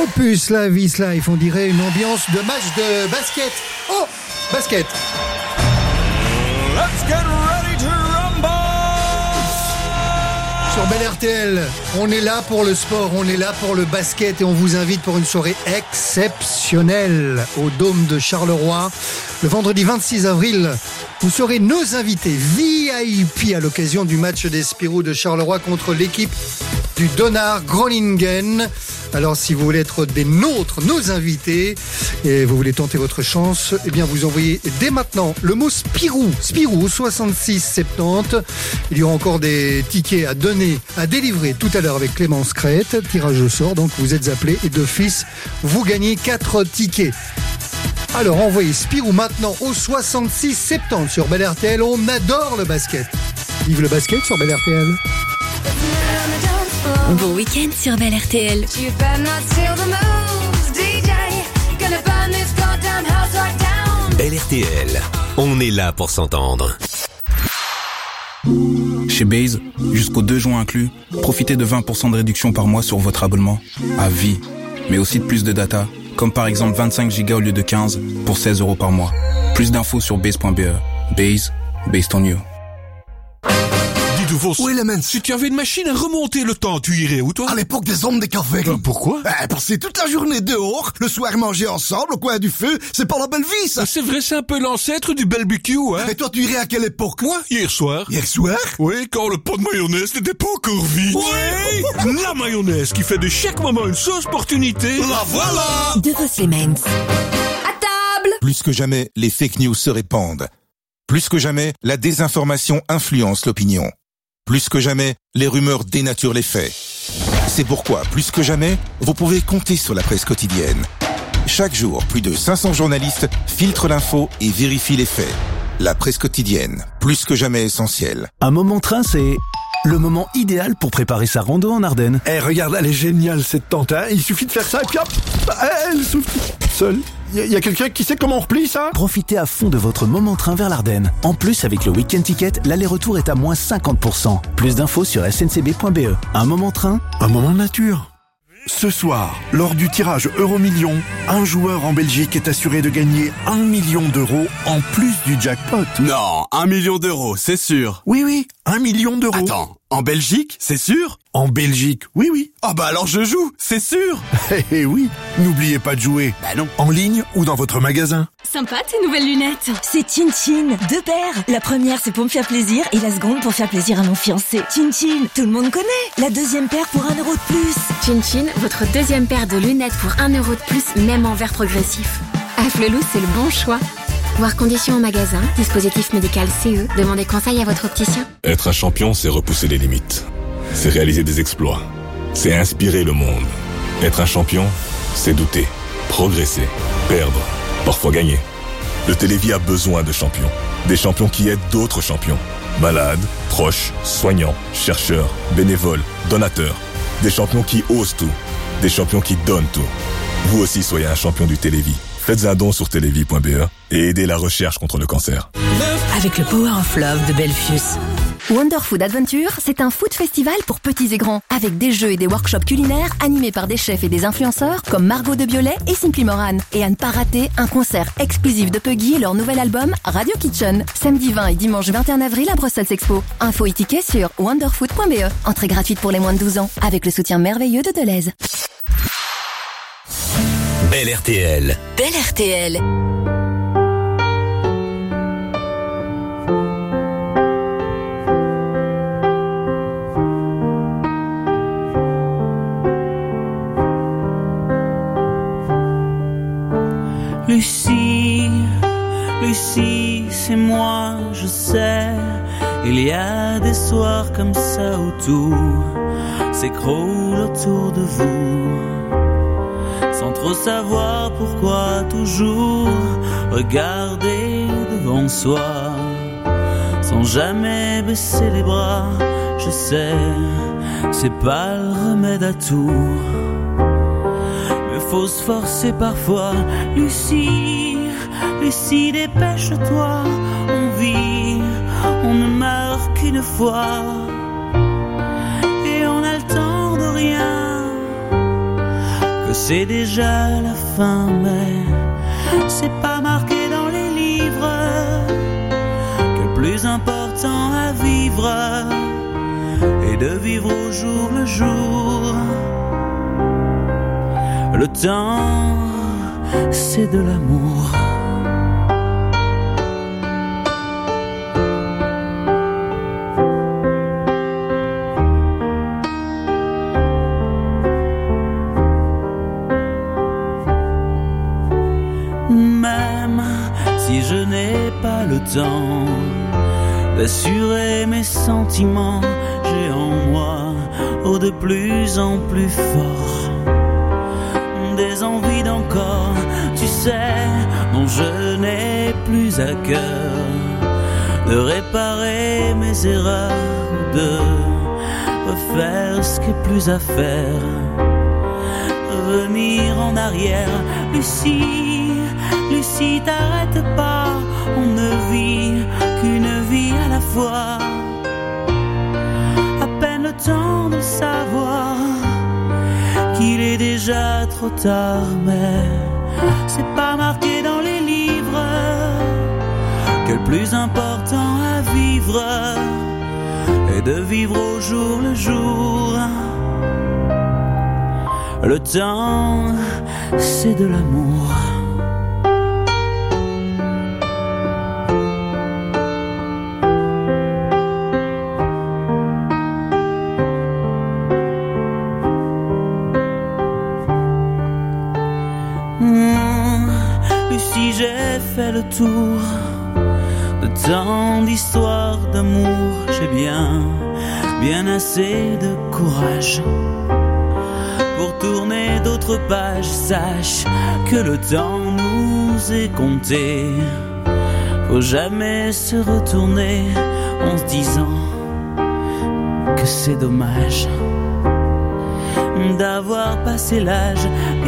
Opus Live Life, on dirait une ambiance de match de basket. Oh, basket. Let's get ready to rumble! Sur Bel RTL, on est là pour le sport, on est là pour le basket et on vous invite pour une soirée exceptionnelle au Dôme de Charleroi. Le vendredi 26 avril, vous serez nos invités VIP à l'occasion du match des Spirou de Charleroi contre l'équipe du Donar Groningen. Alors si vous voulez être des nôtres, nos invités, et vous voulez tenter votre chance, eh bien vous envoyez dès maintenant le mot Spirou au 66 70. Il y aura encore des tickets à donner, à délivrer tout à l'heure avec Clémence Crête, tirage au sort, donc vous êtes appelés et d'office, vous gagnez 4 tickets. Alors envoyez Spirou maintenant au 66 70 sur Bel RTL, on adore le basket. Vive le basket sur Bel RTL. Bon week-end sur Bel RTL. Bel RTL, on est là pour s'entendre. Chez Base, jusqu'au 2 juin inclus, profitez de 20% de réduction par mois sur votre abonnement. À vie. Mais aussi de plus de data, comme par exemple 25 Go au lieu de 15 pour 16 € par mois. Plus d'infos sur base.be. Base, based on you. Oui, les mens. Si tu avais une machine à remonter le temps, tu irais où, toi? À l'époque des hommes des cafés. Pourquoi? Passer toute la journée dehors, le soir manger ensemble au coin du feu, c'est pas la belle vie, ça. C'est vrai, c'est un peu l'ancêtre du barbecue, hein. Et toi, tu irais à quelle époque? Moi, hier soir. Hier soir? Oui, quand le pot de mayonnaise n'était pas encore vide. Oui. La mayonnaise qui fait de chaque moment une sauce opportunité. La voilà! De vos Clemens. À table! Plus que jamais, les fake news se répandent. Plus que jamais, la désinformation influence l'opinion. Plus que jamais, les rumeurs dénaturent les faits. C'est pourquoi, plus que jamais, vous pouvez compter sur la presse quotidienne. Chaque jour, plus de 500 journalistes filtrent l'info et vérifient les faits. La presse quotidienne, plus que jamais essentielle. Un moment train, c'est le moment idéal pour préparer sa rando en Ardennes. Regarde, elle est géniale cette tente, hein. Il suffit de faire ça et puis hop, elle souffle seule. Y a quelqu'un qui sait comment on replie ça? Profitez à fond de votre moment train vers l'Ardenne. En plus, avec le Week-end Ticket, l'aller-retour est à moins 50%. Plus d'infos sur sncb.be. Un moment train, un moment nature. Ce soir, lors du tirage Euromillion, un joueur en Belgique est assuré de gagner 1 million d'euros en plus du jackpot. Non, 1 million d'euros, c'est sûr. Oui, 1 million d'euros. Attends, en Belgique, c'est sûr? En Belgique, oui. Ah bah alors je joue, c'est sûr. Eh oui, n'oubliez pas de jouer. Bah non. En ligne ou dans votre magasin. Sympa tes nouvelles lunettes. C'est Chin Chin, 2 paires. La première c'est pour me faire plaisir et la seconde pour faire plaisir à mon fiancé. Chin Chin, tout le monde connaît. La deuxième paire pour 1 € de plus. Chin Chin, votre deuxième paire de lunettes pour 1 € de plus, même en verre progressif. À Flelou, c'est le bon choix. Voir conditions en magasin, dispositif médical CE, demandez conseil à votre opticien. Être un champion, c'est repousser les limites. C'est réaliser des exploits. C'est inspirer le monde. Être un champion, c'est douter, progresser, perdre, parfois gagner. Le Télévis a besoin de champions. Des champions qui aident d'autres champions. Malades, proches, soignants, chercheurs, bénévoles, donateurs. Des champions qui osent tout. Des champions qui donnent tout. Vous aussi soyez un champion du Télévis. Faites un don sur télévis.be et aidez la recherche contre le cancer. Avec le Power of Love de Belfius. Wonder Food Adventure, c'est un food festival pour petits et grands, avec des jeux et des workshops culinaires animés par des chefs et des influenceurs comme Margot de Biolay et Simply Moran. Et à ne pas rater, un concert exclusif de Puggy et leur nouvel album Radio Kitchen. Samedi 20 et dimanche 21 avril à Brussels Expo. Info et tickets sur wonderfood.be. Entrée gratuite pour les moins de 12 ans, avec le soutien merveilleux de Deleuze. Bel RTL. Bel RTL. Lucie, c'est moi, je sais. Il y a des soirs comme ça où tout s'écroule autour de vous. Sans trop savoir pourquoi toujours regarder devant soi. Sans jamais baisser les bras, je sais, c'est pas le remède à tout. Mais faut se forcer parfois, Lucie, dépêche-toi, on vit, on ne meurt qu'une fois. Et on a le temps de rien, que c'est déjà la fin, mais c'est pas marqué dans les livres que le plus important à vivre est de vivre au jour le jour. Le temps, c'est de l'amour. Même si je n'ai pas le temps d'assurer mes sentiments, j'ai en moi, oh, de plus en plus fort, des envies d'encore, tu sais, dont je n'ai plus à cœur de réparer mes erreurs, de refaire ce qui est plus à faire, revenir en arrière. Lucie, t'arrête pas, on ne vit qu'une vie à la fois, à peine le temps de savoir qu'il est déjà trop tard, mais c'est pas marqué dans les livres que le plus important à vivre est de vivre au jour le jour. Le temps, c'est de l'amour. Lucie, j'ai fait le tour de tant d'histoires d'amour. J'ai bien assez de courage pour tourner d'autres pages. Sache que le temps nous est compté. Faut jamais se retourner en se disant que c'est dommage d'avoir passé l'âge.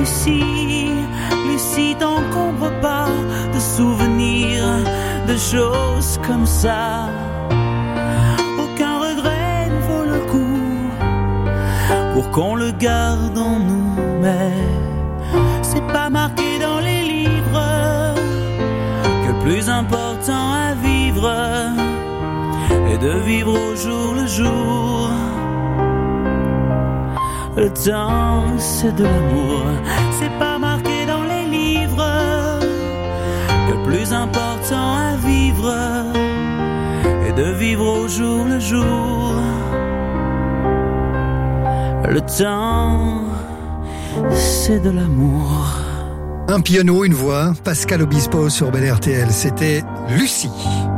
Lucie, t'encombre pas de souvenirs, de choses comme ça. Aucun regret ne vaut le coup pour qu'on le garde en nous, mais c'est pas marqué dans les livres que le plus important à vivre est de vivre au jour le jour. Le temps, c'est de l'amour. C'est pas marqué dans les livres que le plus important à vivre est de vivre au jour le jour. Le temps, c'est de l'amour. Un piano, une voix, Pascal Obispo sur Bel RTL. C'était Lucie.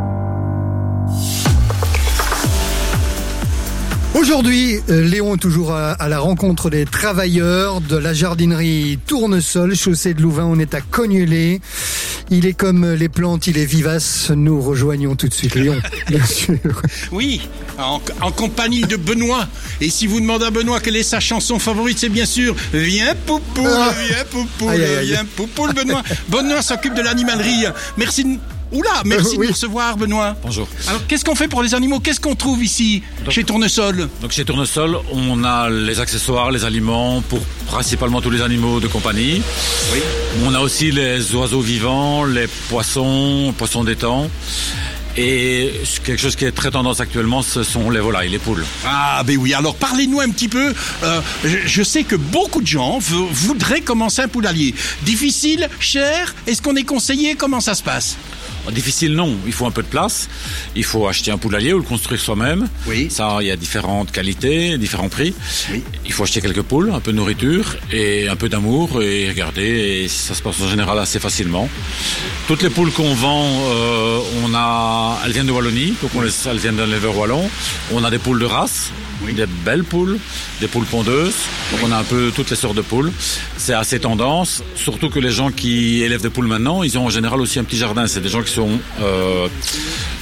Aujourd'hui, Léon est toujours à la rencontre des travailleurs de la jardinerie Tournesol, chaussée de Louvain. On est à Cognelée. Il est comme les plantes, il est vivace. Nous rejoignons tout de suite Léon, bien sûr. Oui, en compagnie de Benoît. Et si vous demandez à Benoît quelle est sa chanson favorite, c'est bien sûr Viens Poupoule, viens Poupoule, viens Poupoule, Benoît. Benoît s'occupe de l'animalerie. Merci de nous recevoir, Benoît. Bonjour. Alors, qu'est-ce qu'on fait pour les animaux? Qu'est-ce qu'on trouve ici, chez Tournesol? Donc, chez Tournesol, on a les accessoires, les aliments pour principalement tous les animaux de compagnie. Oui. On a aussi les oiseaux vivants, les poissons d'étang. Et quelque chose qui est très tendance actuellement, ce sont les volailles, les poules. Ah ben oui, alors parlez-nous un petit peu. Je sais que beaucoup de gens voudraient commencer un poulailler. Difficile, cher, est-ce qu'on est conseillé? Comment ça se passe? Difficile, non. Il faut un peu de place. Il faut acheter un poulailler ou le construire soi-même. Oui. Ça, il y a différentes qualités, différents prix. Oui. Il faut acheter quelques poules, un peu de nourriture et un peu d'amour et regarder. Et ça se passe en général assez facilement. Toutes les poules qu'on vend, elles viennent de Wallonie, donc elles viennent d'un éleveur wallon. On a des poules de race. Oui. Des belles poules, des poules pondeuses. Donc on a un peu toutes les sortes de poules. C'est assez tendance, surtout que les gens qui élèvent des poules maintenant, ils ont en général aussi un petit jardin. C'est des gens qui sont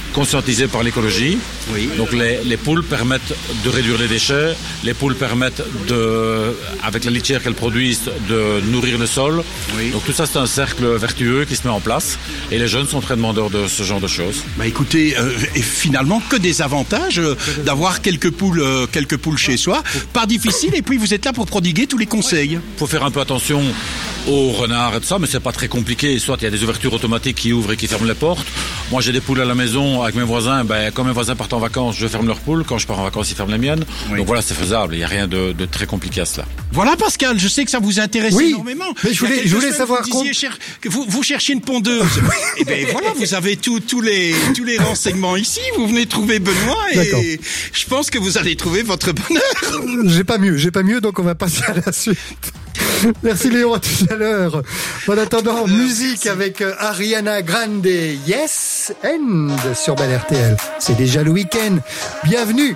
conscientisés par l'écologie. Donc les poules permettent de réduire les déchets, les poules permettent avec la litière qu'elles produisent, de nourrir le sol. Donc tout ça, c'est un cercle vertueux qui se met en place et les jeunes sont très demandeurs de ce genre de choses. Écoutez, et finalement que des avantages d'avoir quelques poules chez soi, pas difficile, et puis vous êtes là pour prodiguer tous les conseils. Faut faire un peu attention aux renards et tout ça, mais c'est pas très compliqué. Soit il y a des ouvertures automatiques qui ouvrent et qui ferment les portes. Moi, j'ai des poules à la maison avec mes voisins. Quand mes voisins partent en vacances, je ferme leurs poules. Quand je pars en vacances, ils ferment les miennes. Donc voilà, c'est faisable. Il n'y a rien de très compliqué à cela. Voilà, Pascal, je sais que ça vous intéresse énormément. Mais je voulais savoir vous cherchez une pondeuse. Et voilà, vous avez tous les renseignements ici. Vous venez trouver Benoît et je pense que vous allez trouver votre bonheur. J'ai pas mieux, donc on va passer à la suite. Merci Léon, à tout à l'heure. En attendant, musique avec Ariana Grande, Yes and sur Bel RTL. C'est déjà le week-end. Bienvenue.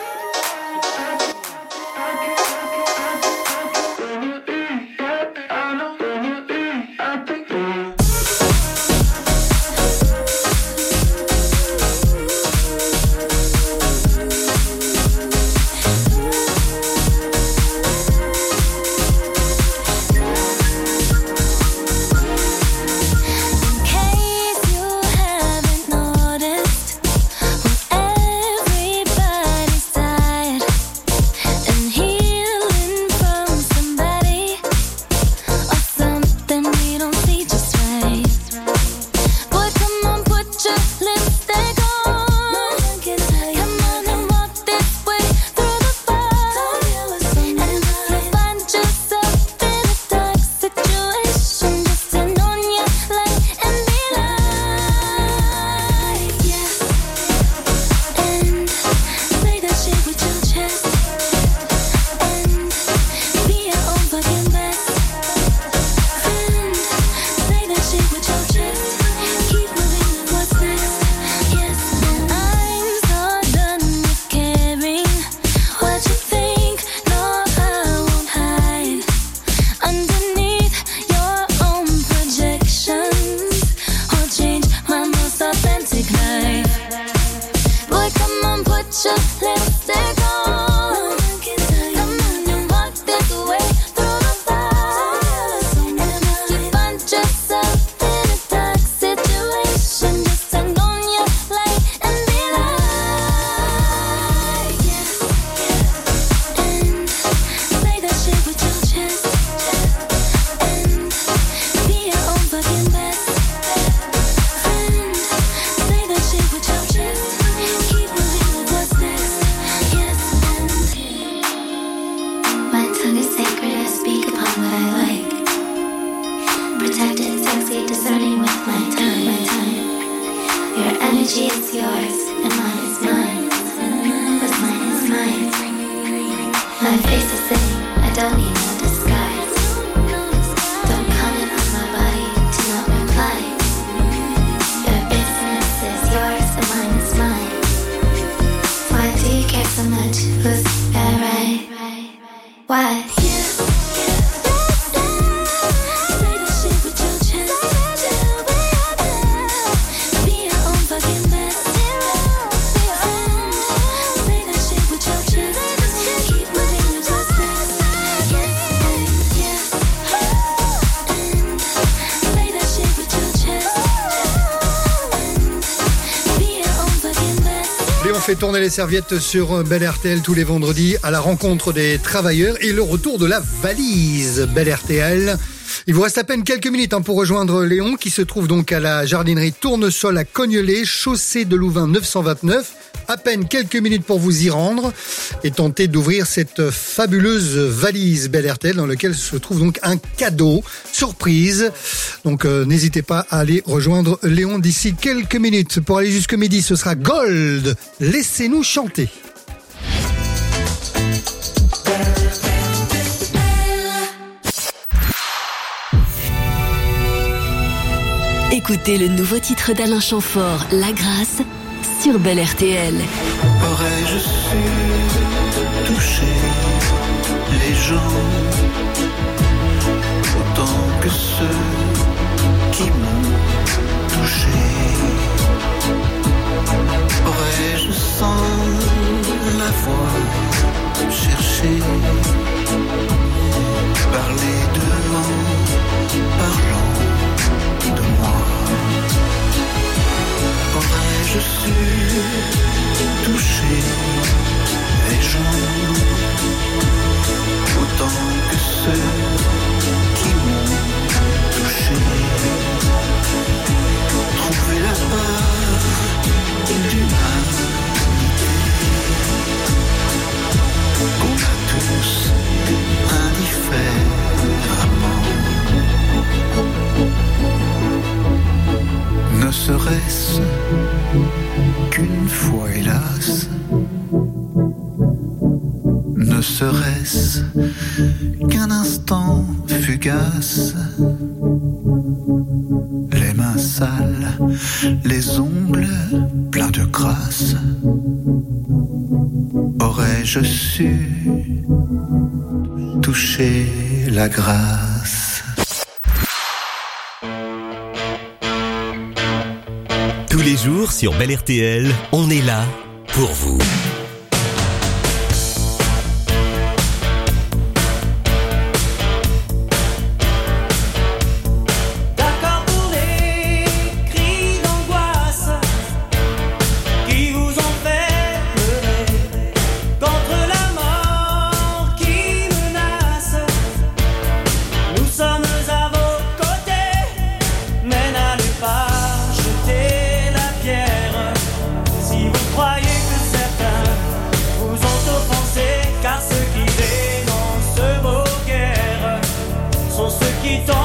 Fait tourner les serviettes sur Bel RTL tous les vendredis à la rencontre des travailleurs et le retour de la valise Bel RTL. Il vous reste à peine quelques minutes pour rejoindre Léon qui se trouve donc à la jardinerie Tournesol à Cognelet, chaussée de Louvain 929. À peine quelques minutes pour vous y rendre et tenter d'ouvrir cette fabuleuse valise Bel RTL dans laquelle se trouve donc un cadeau surprise. Donc n'hésitez pas à aller rejoindre Léon d'ici quelques minutes. Pour aller jusque midi, ce sera Gold. Laissez-nous chanter. Écoutez le nouveau titre d'Alain Chamfort, La Grâce, sur Bel RTL. Aurais-je su toucher les gens autant que ceux qui m'ont touché? n'est-ce qu'un instant fugace. Les mains sales, les ongles pleins de crasse. Aurais-je su toucher la grâce? Tous les jours sur Bel RTL, on est là pour vous. Qui